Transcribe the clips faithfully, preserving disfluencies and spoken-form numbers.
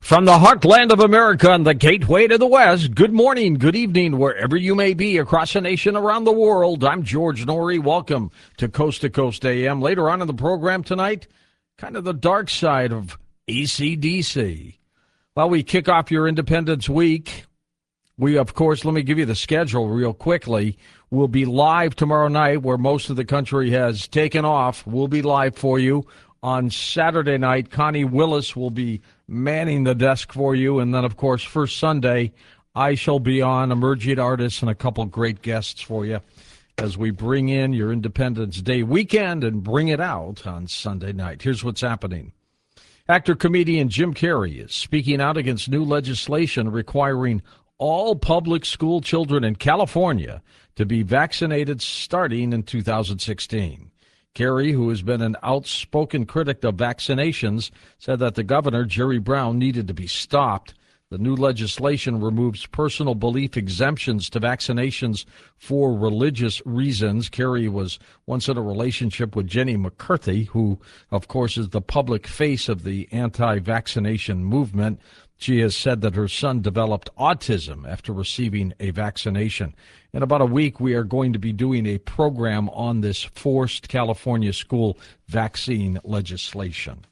From the heartland of America and the gateway to the West, good morning, good evening, wherever you may be across the nation, around the world. I'm George Noory. Welcome to Coast to Coast A M. Later on in the program tonight, kind of the dark side of A C D C. While we kick off your Independence Week, we, of course, let me give you the schedule real quickly. We'll be live tomorrow night where most of the country has taken off. We'll be live for you. On Saturday night, Connie Willis will be manning the desk for you. And then, of course, first Sunday, I shall be on, emerging artists and a couple great guests for you as we bring in your Independence Day weekend and bring it out on Sunday night. Here's what's happening. Actor-comedian Jim Carrey is speaking out against new legislation requiring all public school children in California to be vaccinated starting in two thousand sixteen. Carrey, who has been an outspoken critic of vaccinations, said that the governor, Jerry Brown, needed to be stopped. The new legislation removes personal belief exemptions to vaccinations for religious reasons. Carrey was once in a relationship with Jenny McCarthy, who, of course, is the public face of the anti-vaccination movement. She has said that her son developed autism after receiving a vaccination. In about a week, we are going to be doing a program on this forced California school vaccine legislation.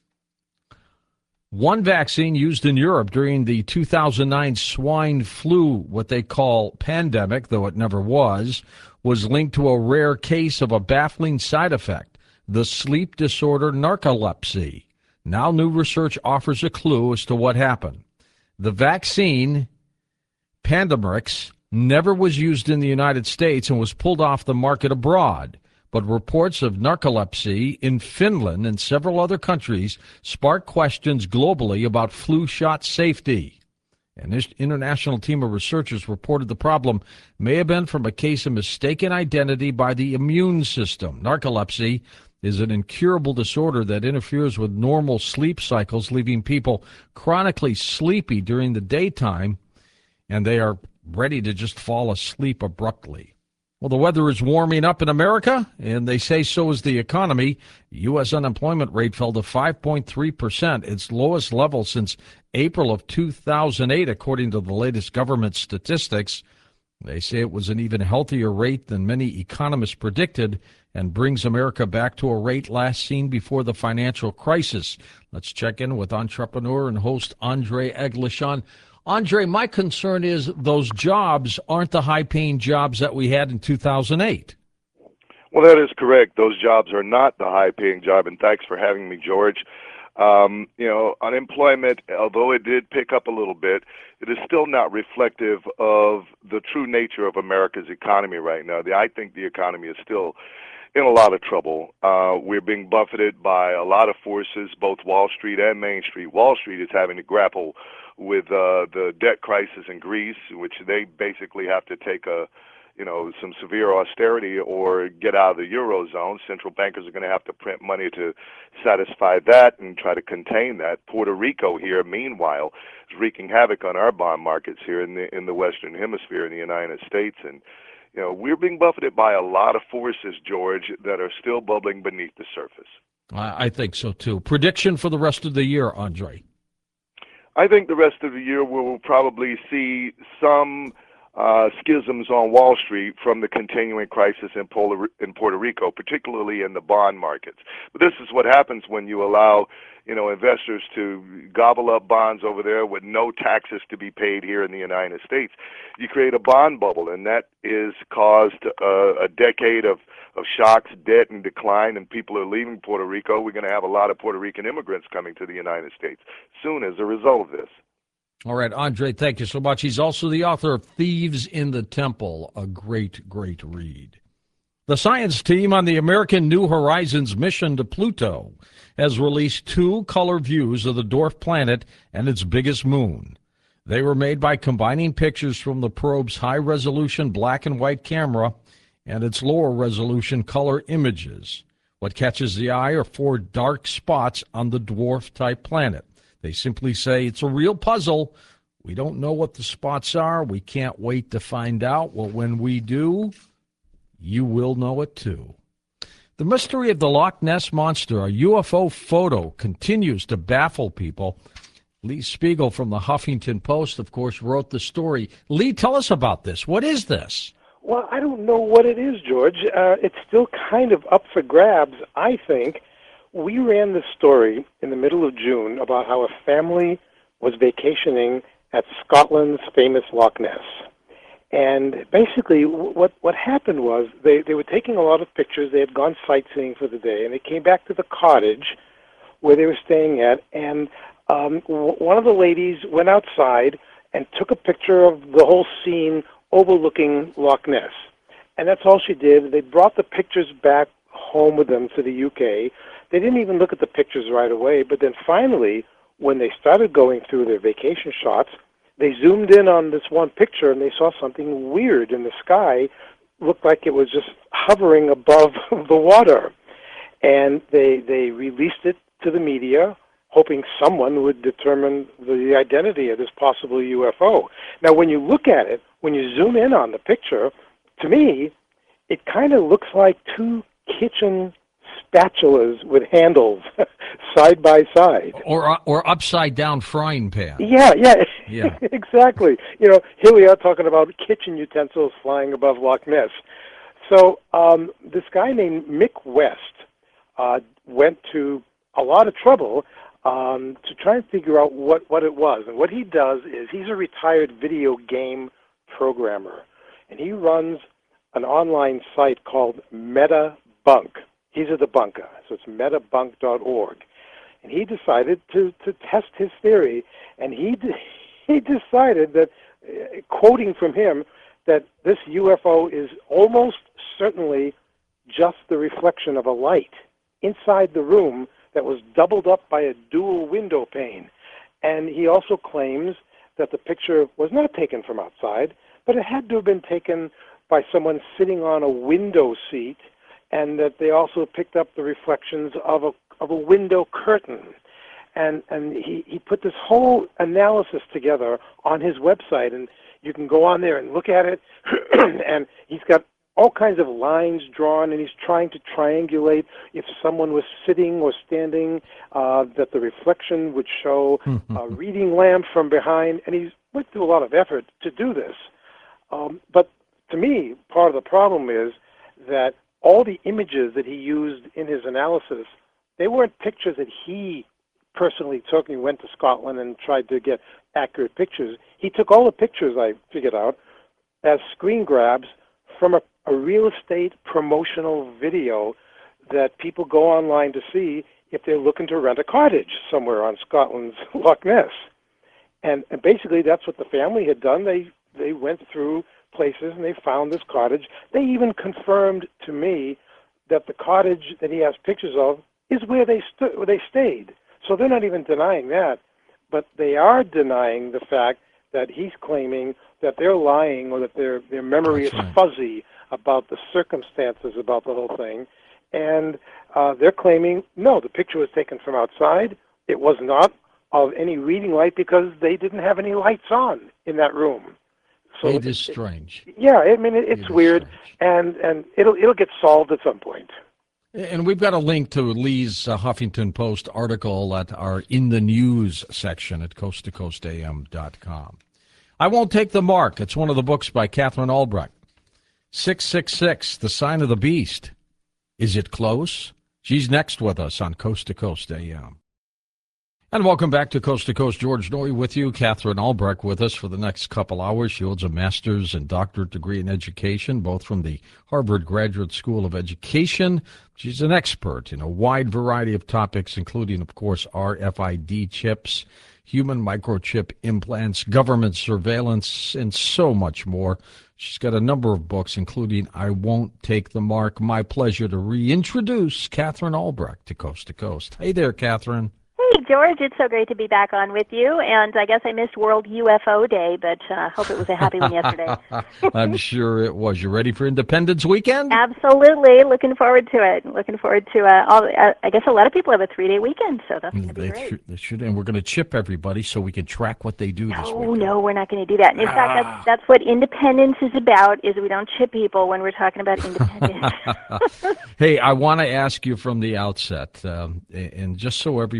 One vaccine used in Europe during the two thousand nine swine flu, what they call pandemic, though it never was, was linked to a rare case of a baffling side effect, the sleep disorder narcolepsy. Now new research offers a clue as to what happened. The vaccine, Pandemrix, never was used in the United States and was pulled off the market abroad. But reports of narcolepsy in Finland and several other countries sparked questions globally about flu shot safety. An international team of researchers reported the problem may have been from a case of mistaken identity by the immune system. Narcolepsy is an incurable disorder that interferes with normal sleep cycles, leaving people chronically sleepy during the daytime, and they are ready to just fall asleep abruptly. Well, the weather is warming up in America, and they say so is the economy. U S unemployment rate fell to five point three percent, its lowest level since April of two thousand eight, according to the latest government statistics. They say it was an even healthier rate than many economists predicted and brings America back to a rate last seen before the financial crisis. Let's check in with entrepreneur and host Andre Eglishan. Andre, my concern is those jobs aren't the high-paying jobs that we had in two thousand eight. Well, that is correct. Those jobs are not the high-paying job, and thanks for having me, George. Um, you know, unemployment, although it did pick up a little bit, it is still not reflective of the true nature of America's economy right now. The, I think the economy is still in a lot of trouble. Uh, we're being buffeted by a lot of forces, both Wall Street and Main Street. Wall Street is having to grapple with uh, the debt crisis in Greece, which they basically have to take a, you know, some severe austerity or get out of the Eurozone. Central bankers are going to have to print money to satisfy that and try to contain that. Puerto Rico here, meanwhile, is wreaking havoc on our bond markets here in the in the Western Hemisphere in the United States. And you know, we're being buffeted by a lot of forces, George, that are still bubbling beneath the surface. I think so, too. Prediction for the rest of the year, Andre? I think the rest of the year we'll probably see some uh, schisms on Wall Street from the continuing crisis in, Pol- in Puerto Rico, particularly in the bond markets. But this is what happens when you allow, you know, investors to gobble up bonds over there with no taxes to be paid here in the United States. You create a bond bubble, and that is caused uh, a decade of, of shocks, debt, and decline, and people are leaving Puerto Rico. We're going to have a lot of Puerto Rican immigrants coming to the United States soon as a result of this. All right, Andre, thank you so much. He's also the author of Thieves in the Temple, a great, great read. The science team on the American New Horizons mission to Pluto has released two color views of the dwarf planet and its biggest moon. They were made by combining pictures from the probe's high-resolution black and white camera and its lower-resolution color images. What catches the eye are four dark spots on the dwarf-type planet. They simply say it's a real puzzle. We don't know what the spots are. We can't wait to find out. Well, when we do, you will know it too. The mystery of the Loch Ness Monster, a U F O photo, continues to baffle people. Lee Spiegel from the Huffington Post, of course, wrote the story. Lee, tell us about this. What is this? Well, I don't know what it is, George. Uh, it's still kind of up for grabs, I think. We ran this story in the middle of June about how a family was vacationing at Scotland's famous Loch Ness. And basically what what happened was they, they were taking a lot of pictures. They had gone sightseeing for the day, and they came back to the cottage where they were staying at, and um, w- one of the ladies went outside and took a picture of the whole scene overlooking Loch Ness. And that's all she did. They brought the pictures back home with them to the U K. They didn't even look at the pictures right away, but then finally, when they started going through their vacation shots, they zoomed in on this one picture and they saw something weird in the sky. Looked like it was just hovering above the water. And they they released it to the media, hoping someone would determine the identity of this possible U F O. Now, when you look at it, when you zoom in on the picture, to me, it kind of looks like two kitchen spatulas with handles side by side. Or or upside down frying pan. Yeah, yeah, Yeah. exactly. You know, here we are talking about kitchen utensils flying above Loch Ness. So um, this guy named Mick West uh, went to a lot of trouble um, to try and figure out what, what it was. And what he does is he's a retired video game programmer, and he runs an online site called MetaBunk. He's a debunker, so it's metabunk dot org. And he decided to, to test his theory, and he de- he decided that, uh, quoting from him, that this U F O is almost certainly just the reflection of a light inside the room that was doubled up by a dual window pane. And he also claims that the picture was not taken from outside, but it had to have been taken by someone sitting on a window seat, and that they also picked up the reflections of a of a window curtain. And and he, he put this whole analysis together on his website, and you can go on there and look at it, and he's got all kinds of lines drawn, and he's trying to triangulate if someone was sitting or standing, uh, that the reflection would show a reading lamp from behind, and he's went through a lot of effort to do this. Um, but to me, part of the problem is that all the images that he used in his analysis, they weren't pictures that he personally took. He went to Scotland and tried to get accurate pictures. He took all the pictures, I figured out, as screen grabs from a, a real estate promotional video that people go online to see if they're looking to rent a cottage somewhere on Scotland's Loch Ness. And, and basically that's what the family had done. They they went through places and they found this cottage. They even confirmed to me that the cottage that he has pictures of is where they st- where they stayed. So they're not even denying that, but they are denying the fact that he's claiming that they're lying or that their their memory That's is right. fuzzy about the circumstances about the whole thing. And uh, they're claiming, no, the picture was taken from outside. It was not of any reading light because they didn't have any lights on in that room. So It is strange. yeah, I mean, it, it's It is weird, strange. and, and it'll it'll get solved at some point. And we've got a link to Lee's uh, Huffington Post article at our In the News section at coast to coast a m dot com. I Won't Take the Mark. It's one of the books by Catherine Albrecht. six six six, The Sign of the Beast. Is it close? She's next with us on Coast to Coast A M. And welcome back to Coast to Coast. George Norrie with you. Catherine Albrecht with us for the next couple hours. She holds a master's and doctorate degree in education, both from the Harvard Graduate School of Education. She's an expert in a wide variety of topics, including, of course, R F I D chips, human microchip implants, government surveillance, and so much more. She's got a number of books, including I Won't Take the Mark. My pleasure to reintroduce Catherine Albrecht to Coast to Coast. Hey there, Catherine. Hey, George, it's so great to be back on with you. And I guess I missed World U F O Day, but I uh, hope it was a happy one yesterday. I'm sure it was. You ready for Independence Weekend? Absolutely. Looking forward to it. Looking forward to uh, all. Uh, I guess a lot of people have a three-day weekend, so that's going to be They great. should, they should, and we're going to chip everybody so we can track what they do this No, weekend. no, we're not going to do that. And in Ah. fact, that's, that's what independence is about, is we don't chip people when we're talking about independence. Hey, I want to ask you from the outset, um, and just so everyone knows,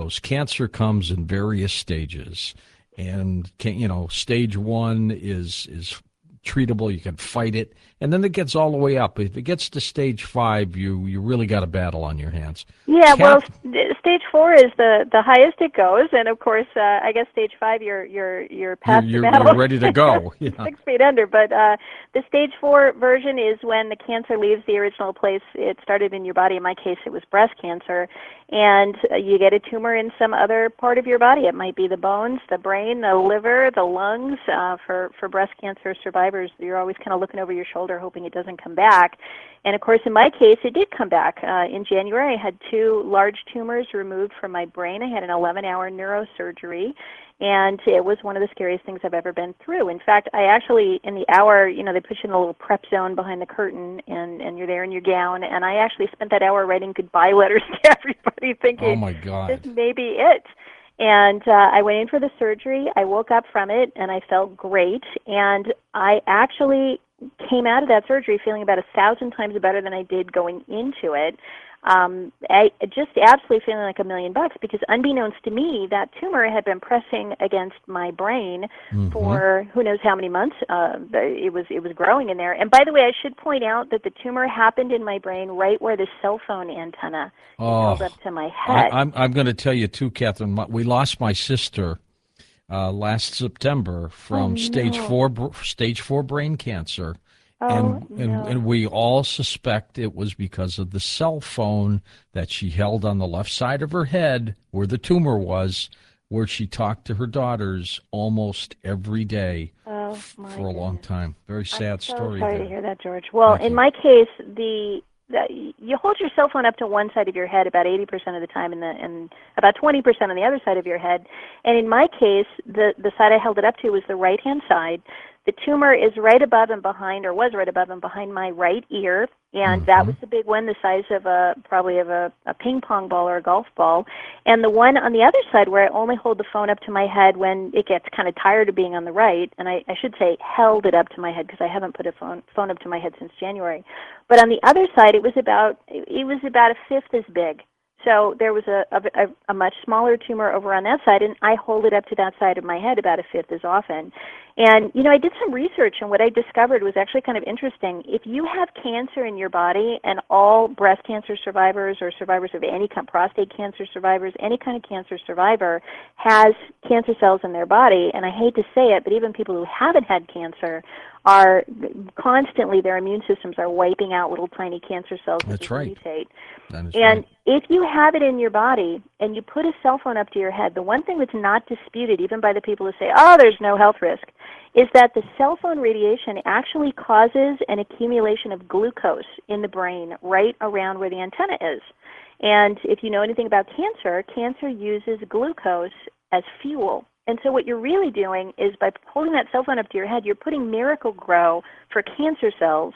knows, cancer comes in various stages, and can, you know, stage one is is treatable. You can fight it, and then it gets all the way up. If it gets to stage five, you you really got a battle on your hands. Yeah, Cap- well, st- stage four is the, the highest it goes, and of course, uh, I guess stage five, you're you're you're past you're, the you're, battle. you're ready to go. Yeah. Six feet under. But uh, the stage four version is when the cancer leaves the original place it started in your body. In my case, it was breast cancer, and uh, you get a tumor in some other part of your body. It might be the bones, the brain, the liver, the lungs. Uh, for for breast cancer survivors, you're always kind of looking over your shoulder, hoping it doesn't come back. And of course, in my case, it did come back. Uh, in January, I had two large tumors removed from my brain. I had an eleven-hour neurosurgery, and it was one of the scariest things I've ever been through. In fact, I actually, in the hour, you know, they put you in a little prep zone behind the curtain, and, and you're there in your gown, and I actually spent that hour writing goodbye letters to everybody, thinking, Oh my God. this may be it. And uh, I went in for the surgery. I woke up from it, and I felt great. And I actually came out of that surgery feeling about a thousand times better than I did going into it. Um, I just absolutely feeling like a million bucks, because unbeknownst to me, that tumor had been pressing against my brain Mm-hmm. for who knows how many months. Uh, it was it was growing in there. And by the way, I should point out that the tumor happened in my brain right where the cell phone antenna is Oh, held up to my I, head. I'm I'm going to tell you too, Catherine. my- We lost my sister uh, last September from Oh, stage no. four br- stage four brain cancer, Oh, and, and no. and we all suspect it was because of the cell phone that she held on the left side of her head where the tumor was, where she talked to her daughters almost every day Oh, f- my for a long goodness. time. Very sad I'm so story. sorry there. to hear that, George. Well, Thank in you. my case, the, the you hold your cell phone up to one side of your head about eighty percent of the time, and the and about twenty percent on the other side of your head. And in my case, the the side I held it up to was the right hand side. The tumor is right above and behind, or was right above and behind my right ear, and that was the big one, the size of a probably of a, a ping pong ball or a golf ball. And the one on the other side, where I only hold the phone up to my head when it gets kind of tired of being on the right, and I, I should say held it up to my head, because I haven't put a phone phone up to my head since January. But on the other side, it was about it was about a fifth as big. So there was a, a, a much smaller tumor over on that side, and I hold it up to that side of my head about a fifth as often. And, you know, I did some research, and what I discovered was actually kind of interesting. If you have cancer in your body, and all breast cancer survivors or survivors of any kind, prostate cancer survivors, any kind of cancer survivor has cancer cells in their body, and I hate to say it, but even people who haven't had cancer are constantly, their immune systems are wiping out little tiny cancer cells as That's they right. mutate. That is And right. if you have it in your body and you put a cell phone up to your head, the one thing that's not disputed, even by the people who say, oh, there's no health risk, is that the cell phone radiation actually causes an accumulation of glucose in the brain right around where the antenna is. And if you know anything about cancer, cancer uses glucose as fuel. And so what you're really doing is, by holding that cell phone up to your head, you're putting Miracle-Gro for cancer cells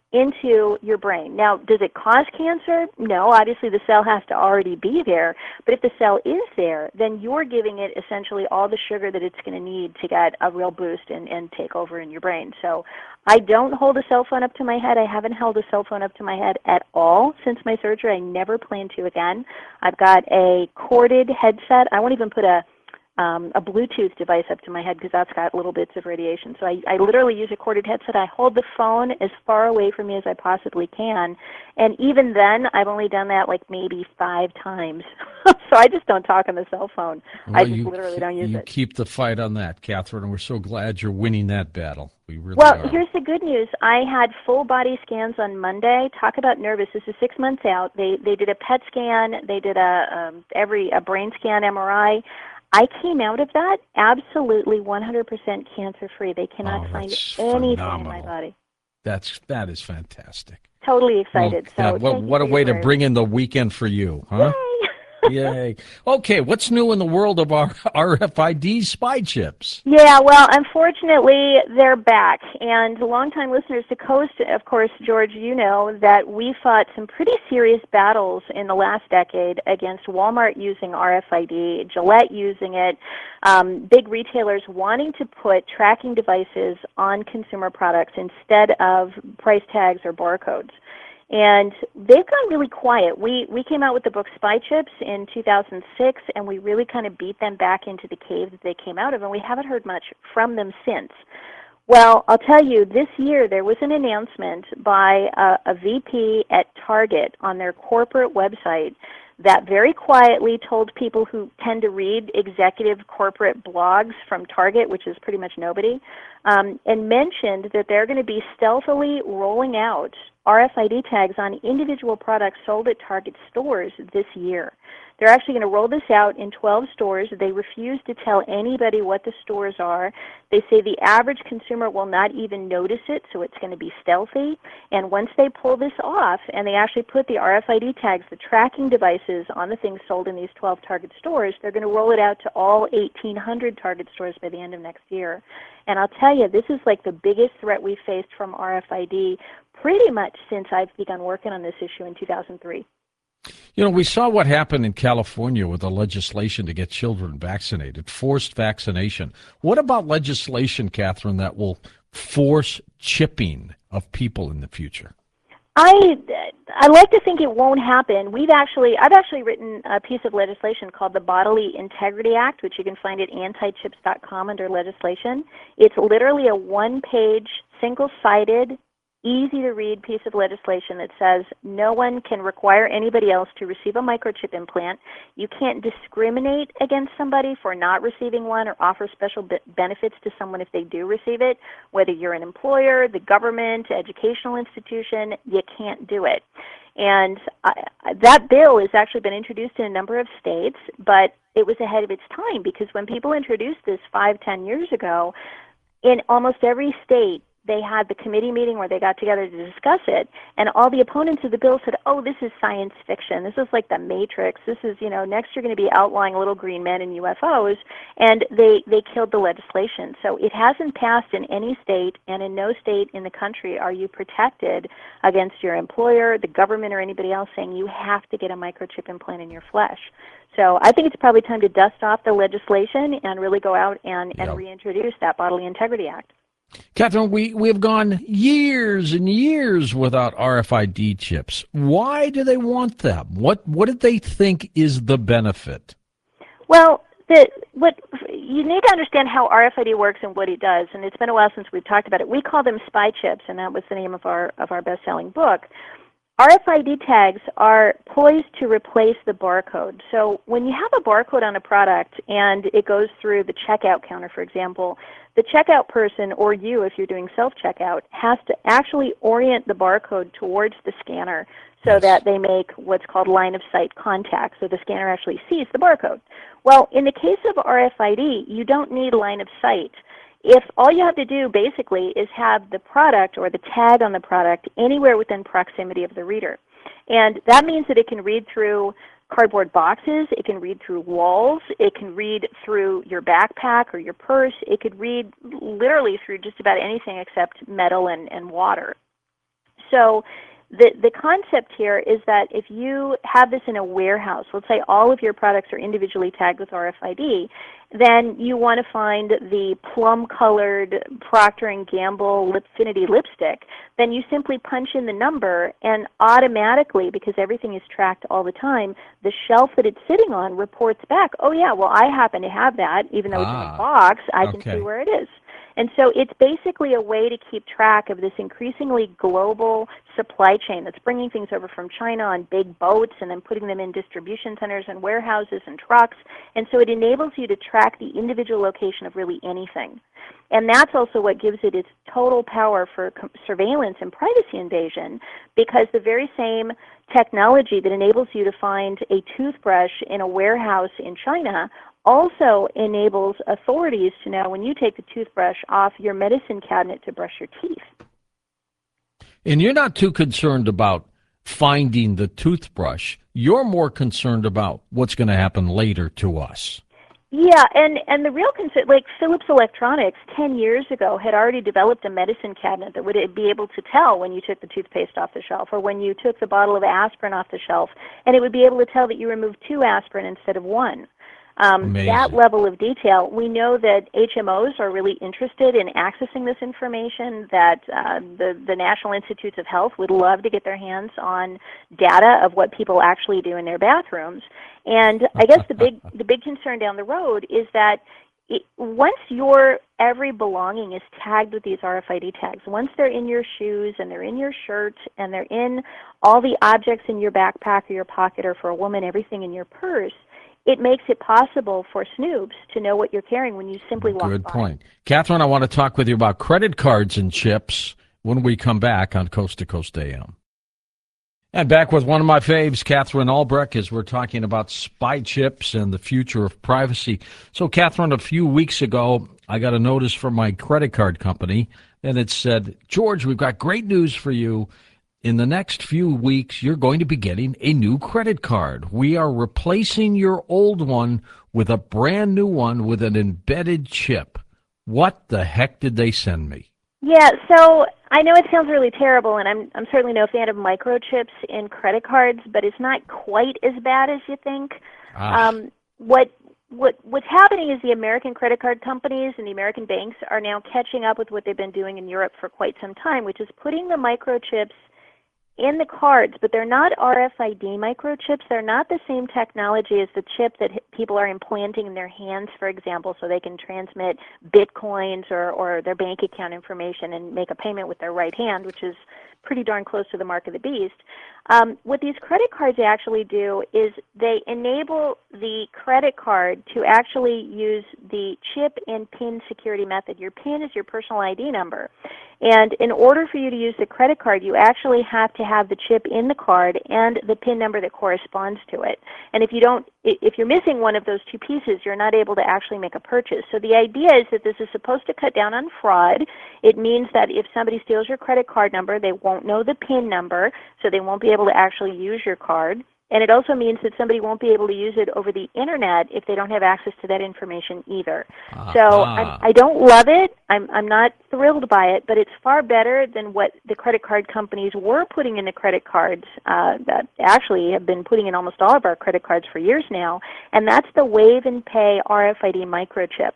into your brain. Now, does it cause cancer? No, obviously the cell has to already be there. But if the cell is there, then you're giving it essentially all the sugar that it's going to need to get a real boost and, and take over in your brain. So I don't hold a cell phone up to my head. I haven't held a cell phone up to my head at all since my surgery. I never plan to again. I've got a corded headset. I won't even put a Um, a Bluetooth device up to my head, because that's got little bits of radiation. So I, I literally use a corded headset. I hold the phone as far away from me as I possibly can. And even then, I've only done that like maybe five times. So I just don't talk on the cell phone. Well, I just you literally keep, don't use you it. keep the fight on that, Catherine, and we're so glad you're winning that battle. We really Well, are. here's the good news. I had full body scans on Monday. Talk about nervous. This is six months out. They they did a P E T scan. They did a um, every a brain scan, M R I. I came out of that absolutely one hundred percent cancer-free. They cannot Oh, find that's anything in my phenomenal. body. That's that is fantastic. Totally Well, excited. God, so what thank you what a for your way to prayers. bring in the weekend for you, huh? Yay! Yay. Okay, what's new in the world of our R F I D spy chips? Yeah, well, unfortunately, they're back. And longtime listeners to Coast, of course, George, you know that we fought some pretty serious battles in the last decade against Walmart using R F I D, Gillette using it, um, big retailers wanting to put tracking devices on consumer products instead of price tags or barcodes. And they've gone really quiet. We we came out with the book Spy Chips in two thousand six, and we really kind of beat them back into the cave that they came out of, and we haven't heard much from them since. Well, I'll tell you, this year there was an announcement by a, a V P at Target on their corporate website that very quietly told people who tend to read executive corporate blogs from Target, which is pretty much nobody, um, and mentioned that they're going to be stealthily rolling out R F I D tags on individual products sold at Target stores this year. They're actually going to roll this out in twelve stores. They refuse to tell anybody what the stores are. They say the average consumer will not even notice it, so it's going to be stealthy. And once they pull this off, and they actually put the R F I D tags, the tracking devices, on the things sold in these twelve Target stores, they're going to roll it out to all eighteen hundred Target stores by the end of next year. And I'll tell you, this is like the biggest threat we've faced from R F I D pretty much since I've begun working on this issue in two thousand three. You know, we saw what happened in California with the legislation to get children vaccinated, forced vaccination. What about legislation, Catherine, that will force chipping of people in the future? I I like to think it won't happen. We've actually I've actually written a piece of legislation called the Bodily Integrity Act, which you can find at anti chips dot com under legislation. It's literally a one-page, single-sided, easy-to-read piece of legislation that says no one can require anybody else to receive a microchip implant. You can't discriminate against somebody for not receiving one or offer special be- benefits to someone if they do receive it. Whether you're an employer, the government, educational institution, you can't do it. And uh, that bill has actually been introduced in a number of states, but it was ahead of its time because when people introduced this five, ten years ago, in almost every state, they had the committee meeting where they got together to discuss it, and all the opponents of the bill said, oh, this is science fiction. This is like the Matrix. This is, you know, next you're going to be outlawing little green men and U F Os, and they, they killed the legislation. So it hasn't passed in any state, and in no state in the country are you protected against your employer, the government, or anybody else saying you have to get a microchip implant in your flesh. So I think it's probably time to dust off the legislation and really go out and, and Yep. reintroduce that Bodily Integrity Act. Catherine, we, we have gone years and years without R F I D chips. Why do they want them? What what did they think is the benefit? Well, the, what you need to understand how R F I D works and what it does, and it's been a while since we've talked about it. We call them spy chips, and that was the name of our of our best-selling book. R F I D tags are poised to replace the barcode. So when you have a barcode on a product and it goes through the checkout counter, for example, the checkout person, or you if you're doing self-checkout, has to actually orient the barcode towards the scanner so Yes. that they make what's called line-of-sight contact, so the scanner actually sees the barcode. Well, in the case of R F I D, you don't need line of sight. If all you have to do basically is have the product or the tag on the product anywhere within proximity of the reader. And that means that it can read through cardboard boxes, it can read through walls, it can read through your backpack or your purse, it could read literally through just about anything except metal and, and water. So the, the concept here is that if you have this in a warehouse, let's say all of your products are individually tagged with R F I D, then you want to find the plum-colored Procter and Gamble Lipfinity lipstick, then you simply punch in the number, and automatically, because everything is tracked all the time, the shelf that it's sitting on reports back, oh yeah, well I happen to have that, even though it's in Ah, a box, I can okay. see where it is. And so it's basically a way to keep track of this increasingly global supply chain that's bringing things over from China on big boats and then putting them in distribution centers and warehouses and trucks. And so it enables you to track the individual location of really anything. And that's also what gives it its total power for com- surveillance and privacy invasion, because the very same technology that enables you to find a toothbrush in a warehouse in China also enables authorities to know when you take the toothbrush off your medicine cabinet to brush your teeth. And you're not too concerned about finding the toothbrush. You're more concerned about what's going to happen later to us. Yeah, and, and the real concern, like Philips Electronics ten years ago had already developed a medicine cabinet that would be able to tell when you took the toothpaste off the shelf or when you took the bottle of aspirin off the shelf, and it would be able to tell that you removed two aspirin instead of one. Um, Amazing. that level of detail, we know that H M Os are really interested in accessing this information, that uh, the, the National Institutes of Health would love to get their hands on data of what people actually do in their bathrooms. And I guess the big, the big concern down the road is that it, once your every belonging is tagged with these R F I D tags, once they're in your shoes and they're in your shirt and they're in all the objects in your backpack or your pocket, or for a woman, everything in your purse, it makes it possible for snoops to know what you're carrying when you simply walk Good by. point. Catherine, I want to talk with you about credit cards and chips when we come back on Coast to Coast A M. And back with one of my faves, Catherine Albrecht, as we're talking about spy chips and the future of privacy. So, Catherine, a few weeks ago, I got a notice from my credit card company, and it said, George, we've got great news for you. In the next few weeks, you're going to be getting a new credit card. We are replacing your old one with a brand new one with an embedded chip. What the heck did they send me? Yeah, so I know it sounds really terrible, and I'm I'm certainly no fan of microchips in credit cards, but it's not quite as bad as you think. Ah. Um, what what what's happening is the American credit card companies and the American banks are now catching up with what they've been doing in Europe for quite some time, which is putting the microchips in the cards, but they're not R F I D microchips. They're not the same technology as the chip that people are implanting in their hands, for example, so they can transmit bitcoins or, or their bank account information and make a payment with their right hand, which is pretty darn close to the mark of the beast. Um, what these credit cards actually do is they enable the credit card to actually use the chip and PIN security method. Your PIN is your personal I D number. And in order for you to use the credit card, you actually have to have the chip in the card and the PIN number that corresponds to it. And if you don't, if you're missing one of those two pieces, you're not able to actually make a purchase. So the idea is that this is supposed to cut down on fraud. It means that if somebody steals your credit card number, they won't know the PIN number, so they won't be able to actually use your card. And it also means that somebody won't be able to use it over the Internet if they don't have access to that information either. Uh-huh. So I'm, I don't love it. I'm, I'm not thrilled by it, but it's far better than what the credit card companies were putting in the credit cards uh, that actually have been putting in almost all of our credit cards for years now, and that's the Wave and Pay R F I D microchip.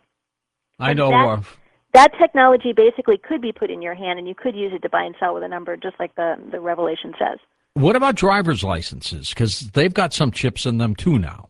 I know that, of. That technology basically could be put in your hand, and you could use it to buy and sell with a number, just like the, the Revelation says. What about driver's licenses? Because they've got some chips in them too now.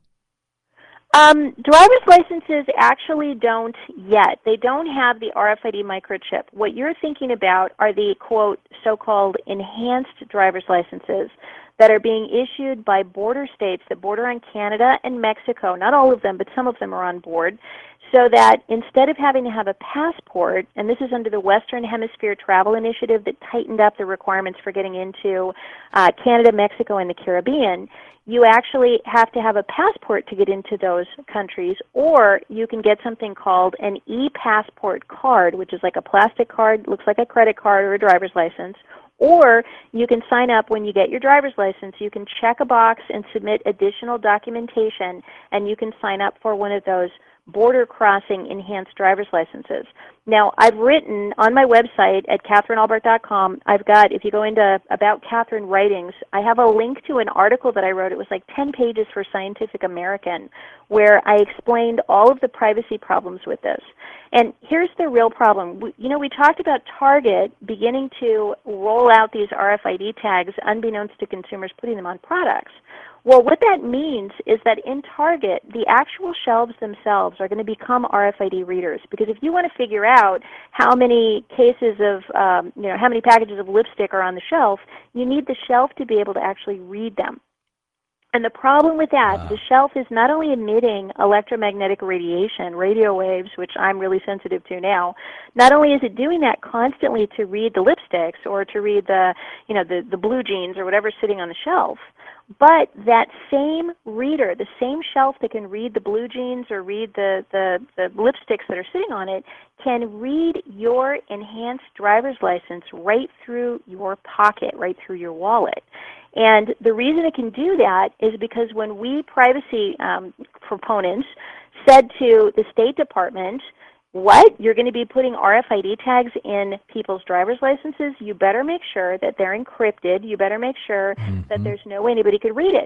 Um, driver's licenses actually don't yet. They don't have the R F I D microchip. What you're thinking about are the, quote, so-called enhanced driver's licenses that are being issued by border states that border on Canada and Mexico. Not all of them, but some of them are on board. So that instead of having to have a passport, and this is under the Western Hemisphere Travel Initiative that tightened up the requirements for getting into uh, Canada, Mexico, and the Caribbean, you actually have to have a passport to get into those countries, or you can get something called an e-passport card, which is like a plastic card, looks like a credit card or a driver's license. Or you can sign up when you get your driver's license. You can check a box and submit additional documentation, and you can sign up for one of those border crossing enhanced driver's licenses. Now, I've written on my website at Catherine Albrecht dot com, I've got, if you go into About Catherine Writings, I have a link to an article that I wrote. It was like ten pages for Scientific American, where I explained all of the privacy problems with this. And here's the real problem. We, you know, we talked about Target beginning to roll out these R F I D tags unbeknownst to consumers, putting them on products. Well, what that means is that in Target, the actual shelves themselves are going to become R F I D readers. Because if you want to figure out how many cases of, um, you know, how many packages of lipstick are on the shelf, you need the shelf to be able to actually read them. And the problem with that, wow. the shelf is not only emitting electromagnetic radiation, radio waves, which I'm really sensitive to now. Not only is it doing that constantly to read the lipsticks or to read the, you know, the, the blue jeans or whatever's sitting on the shelf, but that same reader, the same shelf that can read the blue jeans or read the, the, the lipsticks that are sitting on it, can read your enhanced driver's license right through your pocket, right through your wallet. And the reason it can do that is because when we privacy um, proponents said to the State Department, what? You're going to be putting R F I D tags in people's driver's licenses? You better make sure that they're encrypted. You better make sure mm-hmm. that there's no way anybody could read it.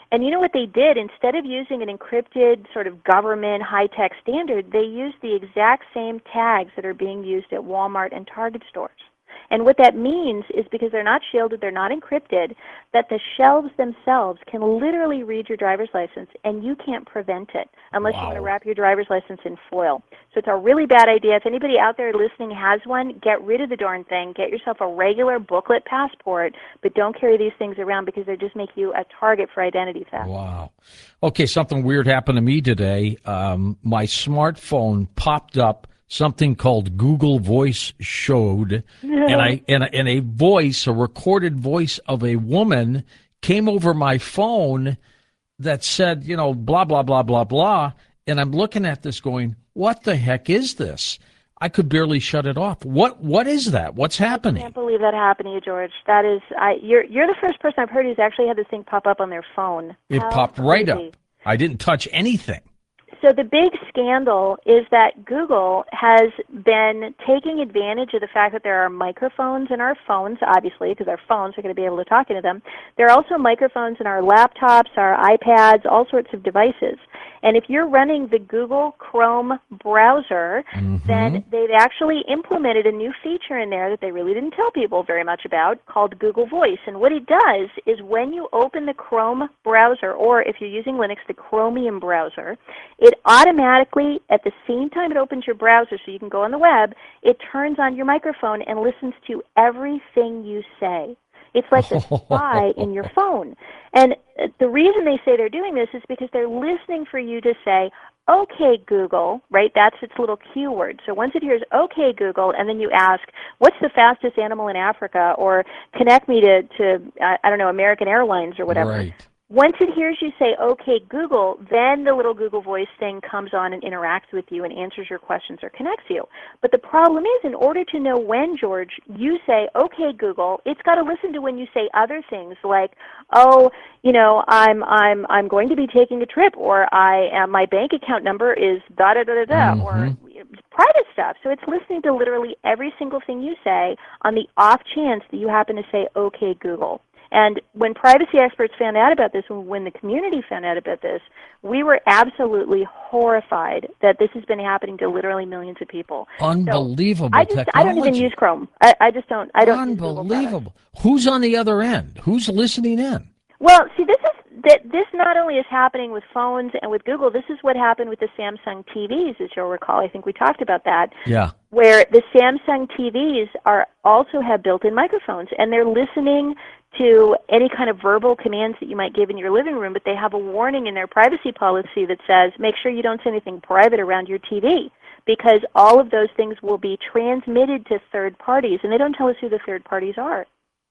And you know what they did? Instead of using an encrypted sort of government high-tech standard, they used the exact same tags that are being used at Walmart and Target stores. And what that means is, because they're not shielded, they're not encrypted, that the shelves themselves can literally read your driver's license, and you can't prevent it unless Wow. you want to wrap your driver's license in foil. So it's a really bad idea. If anybody out there listening has one, get rid of the darn thing. Get yourself a regular booklet passport, but don't carry these things around because they just make you a target for identity theft. Wow. Okay, something weird happened to me today. Um, my smartphone popped up. Something called Google Voice showed, and I and, a- and a voice, a recorded voice of a woman, came over my phone that said, you know, blah blah blah blah blah, and I'm looking at this, going, what the heck is this? I could barely shut it off. What what is that? What's I happening? can't believe that happened to you, George. That is, I, you're you're the first person I've heard who's actually had this thing pop up on their phone. It How popped right crazy. up. I didn't touch anything. So the big scandal is that Google has been taking advantage of the fact that there are microphones in our phones, obviously, because our phones are going to be able to talk into them. There are also microphones in our laptops, our iPads, all sorts of devices. And if you're running the Google Chrome browser, Mm-hmm. then they've actually implemented a new feature in there that they really didn't tell people very much about, called Google Voice. And what it does is, when you open the Chrome browser, or if you're using Linux, the Chromium browser, it automatically, at the same time it opens your browser so you can go on the web, it turns on your microphone and listens to everything you say. It's like the spy in your phone. And uh, the reason they say they're doing this is because they're listening for you to say, okay, Google, right? That's its little cue word. So once it hears, okay, Google, and then you ask, what's the fastest animal in Africa? Or connect me to, to uh, I don't know, American Airlines or whatever. Right. Once it hears you say, okay, Google, then the little Google Voice thing comes on and interacts with you and answers your questions or connects you. But the problem is, in order to know when, George, you say, okay, Google, it's got to listen to when you say other things like, oh, you know, I'm I'm I'm going to be taking a trip, or I am, my bank account number is da da da da da, or private stuff. So it's listening to literally every single thing you say on the off chance that you happen to say, okay, Google. And when privacy experts found out about this, when the community found out about this, we were absolutely horrified that this has been happening to literally millions of people. Unbelievable so I just, technology. I don't even use Chrome. I, I just don't. I don't. use Google Unbelievable. Who's on the other end? Who's listening in? Well, see, this is that this not only is happening with phones and with Google. This is what happened with the Samsung T Vs, as you'll recall. I think we talked about that. Yeah. Where the Samsung T Vs are also have built-in microphones, and they're listening to any kind of verbal commands that you might give in your living room, but they have a warning in their privacy policy that says, make sure you don't say anything private around your T V, because all of those things will be transmitted to third parties, and they don't tell us who the third parties are.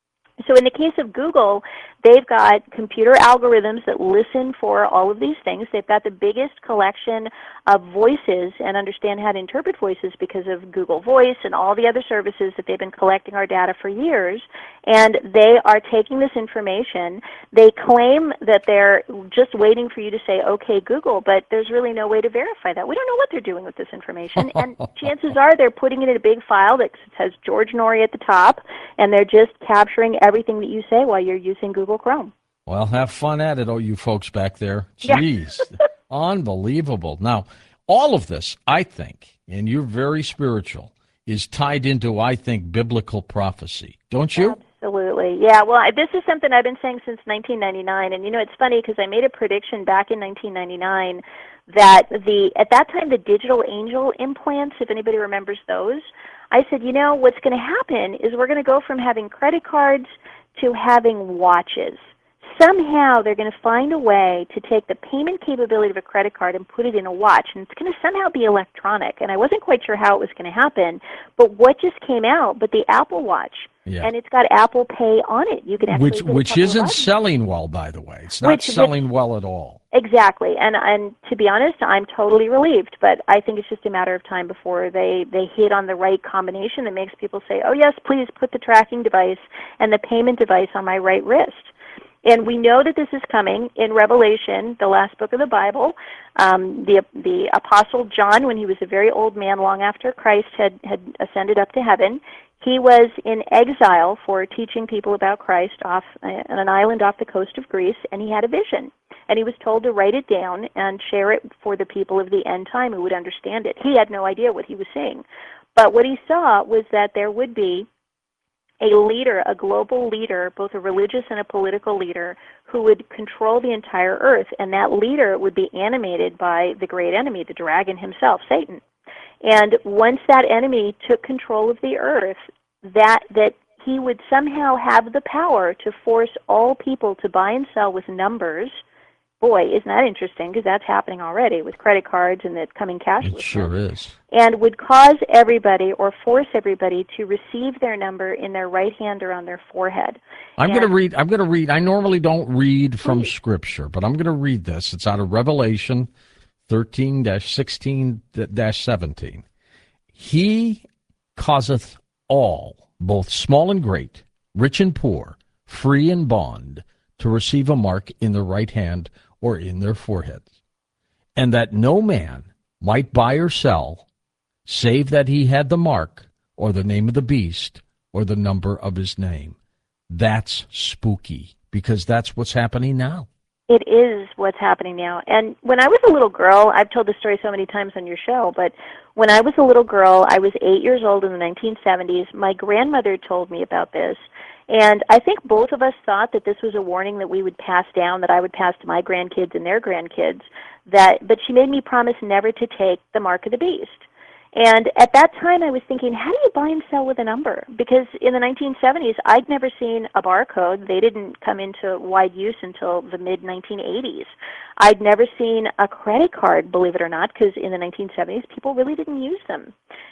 So in the case of Google, they've got computer algorithms that listen for all of these things. They've got the biggest collection of voices and understand how to interpret voices because of Google Voice and all the other services that they've been collecting our data for years. And they are taking this information. They claim that they're just waiting for you to say, okay, Google, but there's really no way to verify that. We don't know what they're doing with this information. And chances are they're putting it in a big file that says George Norrie at the top, and they're just capturing everything that you say while you're using Google Chrome. Well, have fun at it, oh, you folks back there. Yeah. Jeez. Unbelievable. Now, all of this, I think, and you're very spiritual, is tied into, I think, biblical prophecy. Don't you? Absolutely. Yeah, well, I- this is something I've been saying since nineteen ninety-nine. And, you know, it's funny because I made a prediction back in nineteen ninety-nine that the at that time the digital angel implants, if anybody remembers those, I said, you know, what's going to happen is we're going to go from having credit cards to having watches. Somehow they're going to find a way to take the payment capability of a credit card and put it in a watch, and it's going to somehow be electronic. And I wasn't quite sure how it was going to happen, but what just came out, but the Apple Watch, Yeah. and it's got Apple Pay on it. You can actually Which hit a which couple of isn't buttons. selling well, by the way. It's not Which- which- selling well at all. Exactly, and and to be honest, I'm totally relieved. But I think it's just a matter of time before they they hit on the right combination that makes people say, "Oh yes, please put the tracking device and the payment device on my right wrist." And we know that this is coming in Revelation, the last book of the Bible. Um, the the Apostle John, when he was a very old man, long after Christ had had ascended up to heaven, he was in exile for teaching people about Christ off uh, on an island off the coast of Greece, and he had a vision. and he was told to write it down and share it for the people of the end time who would understand it. He had no idea what he was seeing. But what he saw was that there would be a leader, a global leader, both a religious and a political leader, who would control the entire earth, and that leader would be animated by the great enemy, the dragon himself, Satan. And once that enemy took control of the earth, that that he would somehow have the power to force all people to buy and sell with numbers. Boy, isn't that interesting, because that's happening already with credit cards and the coming cashless. It sure is. And would cause everybody or force everybody to receive their number in their right hand or on their forehead. I'm and, going to read, I'm going to read, I normally don't read from please. Scripture, but I'm going to read this. It's out of Revelation thirteen sixteen seventeen. He causeth all, both small and great, rich and poor, free and bond, to receive a mark in their right hand or in their foreheads, and that no man might buy or sell, save that he had the mark, or the name of the beast, or the number of his name. That's spooky, because that's what's happening now. It is what's happening now. And when I was a little girl, I've told this story so many times on your show, but when I was a little girl, I was eight years old in the nineteen seventies. My grandmother told me about this. And I think both of us thought that this was a warning that we would pass down, that I would pass to my grandkids and their grandkids. That, but she made me promise never to take the mark of the beast. And at that time, I was thinking, how do you buy and sell with a number? Because in the nineteen seventies, I'd never seen a barcode. They didn't come into wide use until the mid nineteen eighties. I'd never seen a credit card, believe it or not, because in the nineteen seventies, people really didn't use them.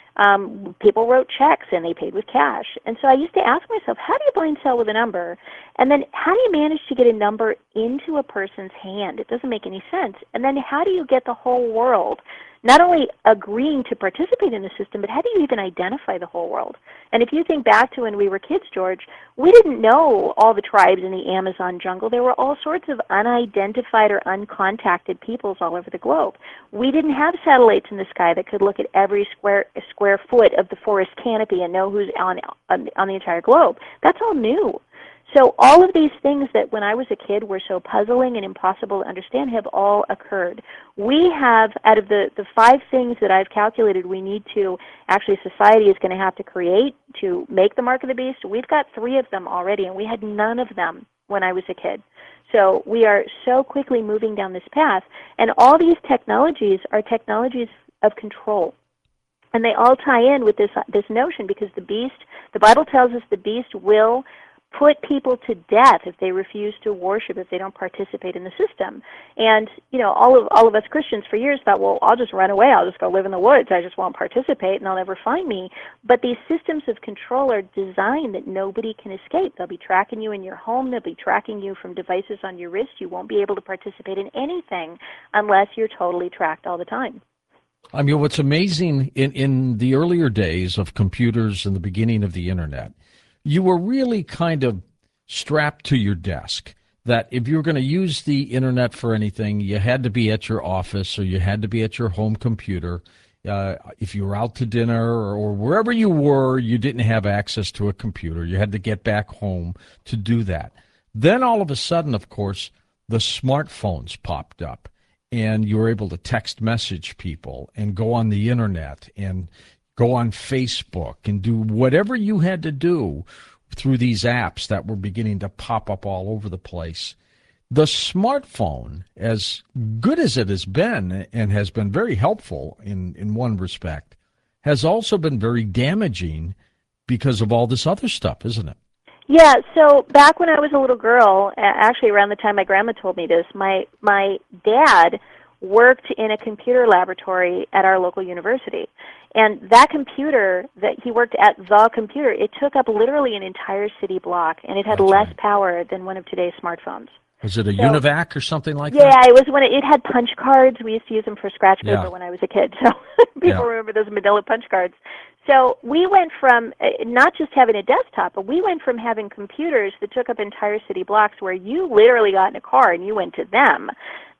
Um, people wrote checks and they paid with cash. And so I used to ask myself, how do you buy and sell with a number? And then how do you manage to get a number into a person's hand? It doesn't make any sense. And then how do you get the whole world not only agreeing to participate in the system, but how do you even identify the whole world? And if you think back to when we were kids, George, we didn't know all the tribes in the Amazon jungle. There were all sorts of unidentified or uncontacted peoples all over the globe. We didn't have satellites in the sky that could look at every square square foot of the forest canopy and know who's on, on, on the entire globe. That's all new. So all of these things that when I was a kid were so puzzling and impossible to understand have all occurred. We have, out of the, the five things that I've calculated we need to, actually society is going to have to create to make the mark of the beast, we've got three of them already, and we had none of them when I was a kid. So we are so quickly moving down this path, and all these technologies are technologies of control. And they all tie in with this, this notion, because the beast, the Bible tells us the beast will put people to death if they refuse to worship, if they don't participate in the system. And, you know, all of all of us Christians for years thought, well, I'll just run away. I'll just go live in the woods. I just won't participate, and they'll never find me. But these systems of control are designed that nobody can escape. They'll be tracking you in your home. They'll be tracking you from devices on your wrist. You won't be able to participate in anything unless you're totally tracked all the time. I mean, what's amazing in, in the earlier days of computers and the beginning of the Internet, you were really kind of strapped to your desk, that if you were going to use the Internet for anything, you had to be at your office or you had to be at your home computer. Uh, if you were out to dinner or, or wherever you were, you didn't have access to a computer. You had to get back home to do that. Then all of a sudden, of course, the smartphones popped up, and you were able to text message people and go on the Internet and go on Facebook and do whatever you had to do through these apps that were beginning to pop up all over the place. The smartphone, as good as it has been and has been very helpful in, in one respect, has also been very damaging because of all this other stuff, isn't it? Yeah, so back when I was a little girl, actually around the time my grandma told me this, my my dad worked in a computer laboratory at our local university. And that computer that he worked at, the computer, it took up literally an entire city block, and it had That's less right. power than one of today's smartphones. Was it a So- UNIVAC or something like Yeah, that? it was when it, it had punch cards. We used to use them for scratch paper Yeah. when I was a kid. So people Yeah. remember those manila punch cards. So we went from uh, not just having a desktop, but we went from having computers that took up entire city blocks where you literally got in a car and you went to them.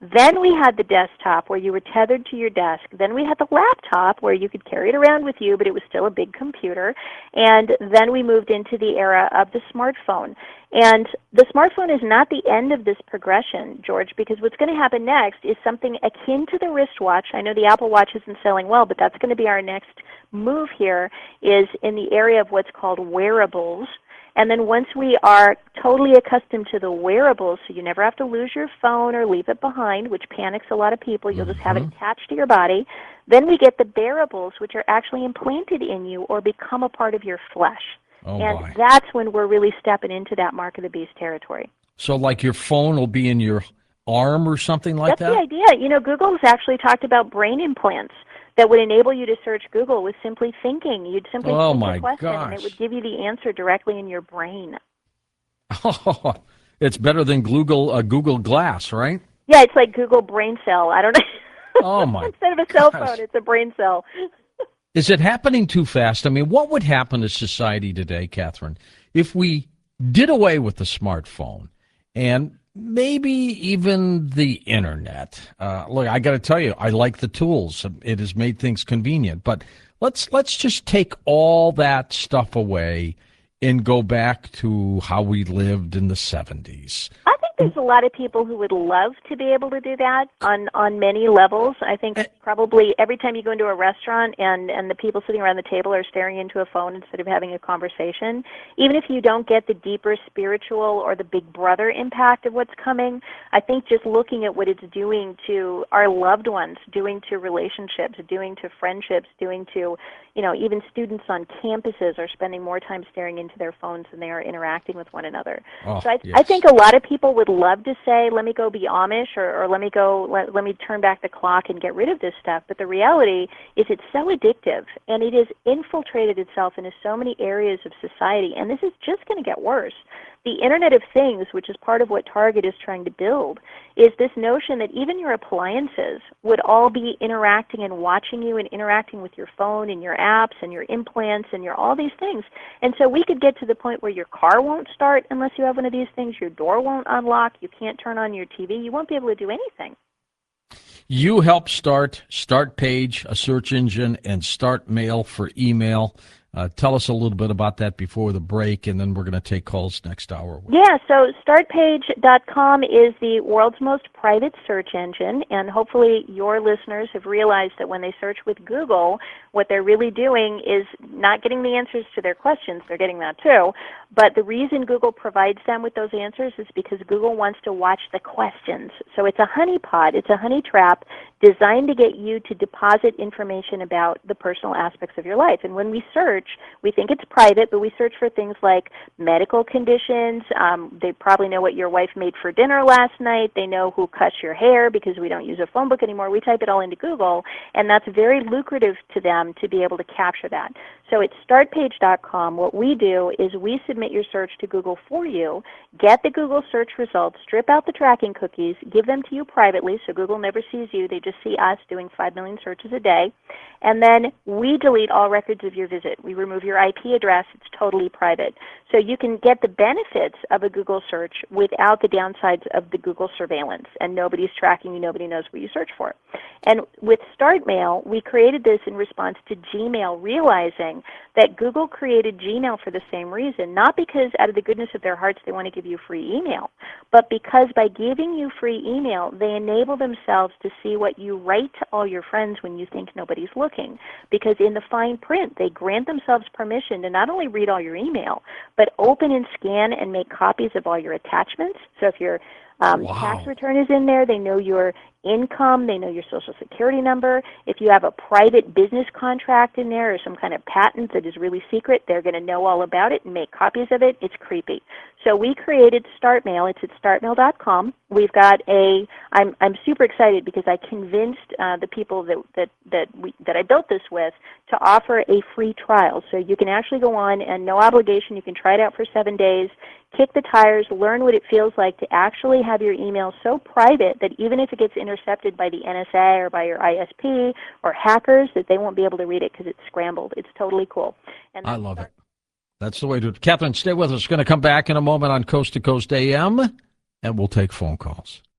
Then we had the desktop where you were tethered to your desk. Then we had the laptop where you could carry it around with you, but it was still a big computer. And then we moved into the era of the smartphone. And the smartphone is not the end of this progression, George, because what's going to happen next is something akin to the wristwatch. I know the Apple Watch isn't selling well, but that's going to be our next move here, is in the area of what's called wearables. And then once we are totally accustomed to the wearables, so you never have to lose your phone or leave it behind, which panics a lot of people, you'll just have it attached to your body, then we get the bearables, which are actually implanted in you or become a part of your flesh. Oh, and boy. That's when we're really stepping into that mark of the beast territory. So like your phone will be in your arm or something like That's that? the idea. You know, Google's actually talked about brain implants that would enable you to search Google with simply thinking. You'd simply Oh, think my a question gosh. and it would give you the answer directly in your brain. Oh, it's better than Google uh, Google Glass, right? Yeah, it's like Google Brain Cell. I don't know. Oh, my Instead of a cell gosh. phone, it's a brain cell. Is it happening too fast? I mean, what would happen to society today, Catherine, if we did away with the smartphone and maybe even the internet? Uh, look, I got to tell you, I like the tools. It has made things convenient. But let's let's just take all that stuff away and go back to how we lived in the seventies. I think there's a lot of people who would love to be able to do that on, on many levels. I think probably every time you go into a restaurant and, and the people sitting around the table are staring into a phone instead of having a conversation, even if you don't get the deeper spiritual or the big brother impact of what's coming, I think just looking at what it's doing to our loved ones, doing to relationships, doing to friendships, doing to, you know, even students on campuses are spending more time staring into their phones than they are interacting with one another. Oh, so I, yes. I think a lot of people would love to say, let me go be Amish, or, or let me go, let, let me turn back the clock and get rid of this stuff. But the reality is it's so addictive, and it has infiltrated itself into so many areas of society, and this is just going to get worse. The Internet of Things, which is part of what Target is trying to build, is this notion that even your appliances would all be interacting and watching you and interacting with your phone and your apps and your implants and your all these things. And so we could get to the point where your car won't start unless you have one of these things, your door won't unlock, you can't turn on your T V, you won't be able to do anything. You help start Start Page, a search engine, and Start Mail for email. Uh, tell us a little bit about that before the break, and then we're going to take calls next hour. Yeah, so start page dot com is the world's most private search engine, and hopefully your listeners have realized that when they search with Google, what they're really doing is not getting the answers to their questions. They're getting that too. But the reason Google provides them with those answers is because Google wants to watch the questions. So it's a honeypot, it's a honey trap designed to get you to deposit information about the personal aspects of your life. And when we search, we think it's private, but we search for things like medical conditions. Um, they probably know what your wife made for dinner last night. They know who cuts your hair because we don't use a phone book anymore. We type it all into Google, and that's very lucrative to them to be able to capture that. So it's start page dot com. What we do is we submit your search to Google for you, get the Google search results, strip out the tracking cookies, give them to you privately so Google never sees you. They just see us doing five million searches a day. And then we delete all records of your visit. We remove your I P address. It's totally private. So you can get the benefits of a Google search without the downsides of the Google surveillance. And nobody's tracking you. Nobody knows what you search for. And with Start Mail, we created this in response to Gmail, realizing that Google created Gmail for the same reason, not because out of the goodness of their hearts they want to give you free email, but because by giving you free email, they enable themselves to see what you write to all your friends when you think nobody's looking. Because in the fine print, they grant themselves permission to not only read all your email, but open and scan and make copies of all your attachments. So if your um, Wow. tax return is in there, they know your income, they know your social security number. If you have a private business contract in there or some kind of patent that is really secret, they're going to know all about it and make copies of it. It's creepy. So we created Start Mail. It's at start mail dot com. We've got a, I'm, I'm super excited because I convinced uh, the people that, that, that, we, that I built this with to offer a free trial. So you can actually go on and no obligation, you can try it out for seven days, kick the tires, learn what it feels like to actually have your email so private that even if it gets intercepted by the N S A or by your I S P or hackers, that they won't be able to read it because it's scrambled. It's totally cool. And I love it. That's the way to do it. Catherine, stay with us. Going to come back in a moment on Coast to Coast A M, and we'll take phone calls.